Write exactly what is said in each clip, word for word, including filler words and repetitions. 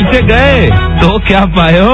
नीचे गए तो क्या पायो।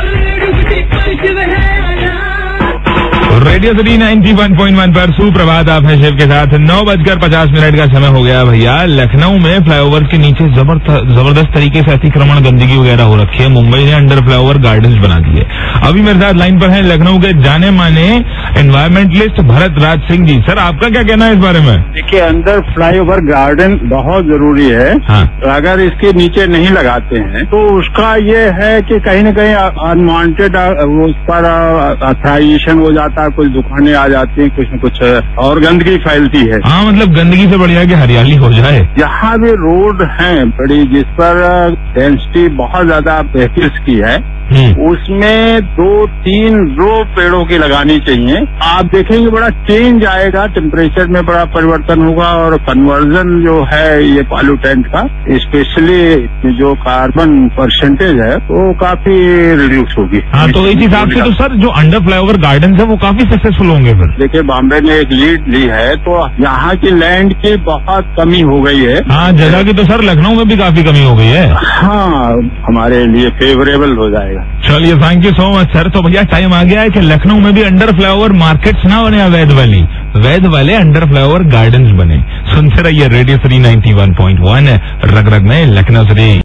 Radio city ninety one point one पर सुप्रभात, आप हैं शिव के साथ। नौ बजकर पचास मिनट का समय हो गया भैया। लखनऊ में फ्लाईओवर के नीचे जबरदस्त तरीके से अतिक्रमण, गंदगी वगैरह हो रखी है। मुंबई ने अंडर फ्लाईओवर गार्डन्स बना दिए। अभी मेरे साथ लाइन पर हैं लखनऊ के जाने माने एनवायरमेंटलिस्ट भरत राज सिंह जी। सर, आपका क्या कहना है इस बारे में? देखिए, अंडर फ्लाईओवर गार्डन बहुत जरूरी है। हाँ। अगर इसके नीचे नहीं लगाते हैं तो उसका ये है कि कहीं न कहीं अनवांटेड उस पर अथराइजेशन हो जाता है, कुछ दुकानें आ जाती हैं, कुछ न कुछ और गंदगी फैलती है। हाँ, मतलब गंदगी से बढ़िया कि हरियाली हो जाए। यहाँ भी रोड है बड़ी, जिस पर डेंसिटी बहुत ज्यादा व्हीकल्स की है, उसमें दो तीन रो पेड़ों की लगानी चाहिए। आप देखेंगे बड़ा चेंज आएगा, टेम्परेचर में बड़ा परिवर्तन होगा और कन्वर्जन जो है ये पॉल्यूटेंट का, स्पेशली जो कार्बन परसेंटेज है वो काफी रिड्यूस होगी। हाँ, तो इस हिसाब से तो सर जो अंडर फ्लाईओवर गार्डन है वो काफी सक्सेसफुल होंगे फिर। देखिए, बॉम्बे ने एक लीड ली है तो यहाँ की लैंड की बहुत कमी हो गई है। हाँ, जगह की तो सर लखनऊ में भी काफी कमी हो गई है। हाँ, हमारे लिए फेवरेबल हो जाएगा। चलिए, thank you so much sir. तो भैया टाइम आ गया है कि लखनऊ में भी अंडर फ्लाईओवर मार्केट्स ना बने, अवैध वाली वैध वाले अंडर फ्लाईओवर गार्डन्स बने। सुनते रहिए radio city ninety one point one, रग रग में लखनऊ सिटी।